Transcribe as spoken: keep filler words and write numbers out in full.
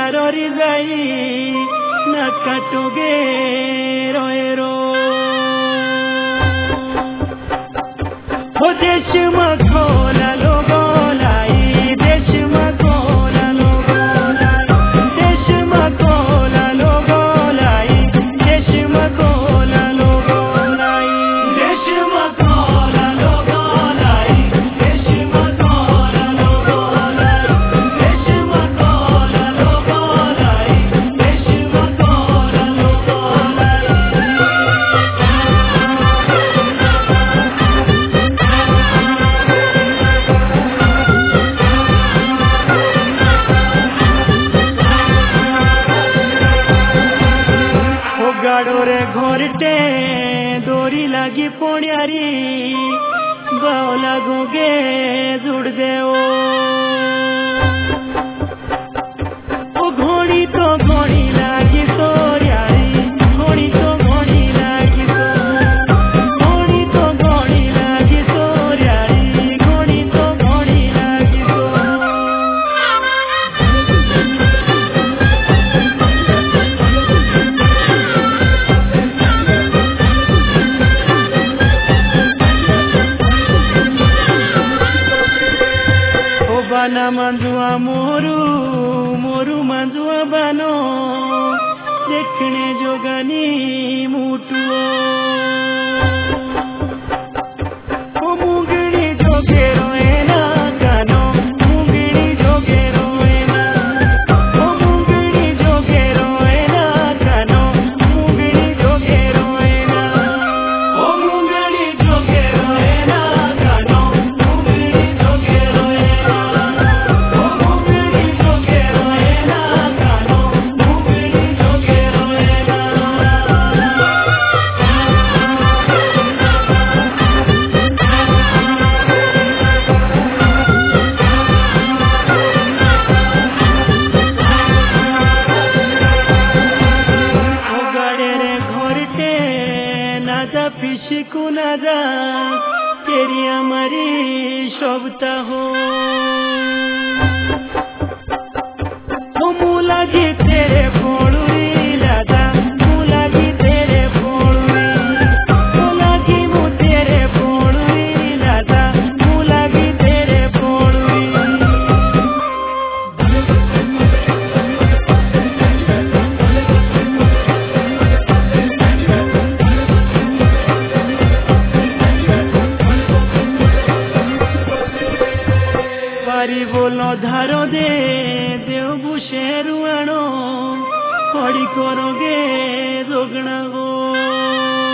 दारोरी जाई न काटोगे रोए रो हो देश मखोला लोगो लाई देश मखोला लोगो लाई देश मखोला लोगो लाई देश मखोला लोगो लाई देश मखोला लोगो लाई देश मखोला लोगो लाई देश मखोला लोगो लाई देश मखोला लोगो लाई गाडोरे घोरटे दोरी लागी पोण्यारी गाव लागोगे जुड़ देओ ओ घोड़ी तो घोड़ी लागी सोर्यारी घोड़ी तो घोड़ी लागी सो घोड़ी तो घोड़ी लागी सोर्यारी घोड़ी तो घोड़ी लागी सो बाना मंजुआ मोरू मोरू मंजुआ बनो देखने जोगनी मुटुओ ओ मुंगड़ी जोगे रोए ना गानो मुंगड़ी जोगे रोए ना ओ मुंगड़ी जोगे रोए ना गानो मुंगड़ी जोगे रोए ना ओ मुंगड़ी जोगे रोए ना गानो मुंगड़ी जोगे रोए ना पिशिकु ना जा तेरी हमारी शोभता हो मूला जी तेरे फोड़ुरी लाजा मूला जी तेरे फोड़ुरी मूला जी मु तेरे फोड़ुरी लाजा मूला जी तेरे फोड़ुरी पारी बोलो धारो दे देव बुशेरुआणो खड़ी करोगे जोगना गो।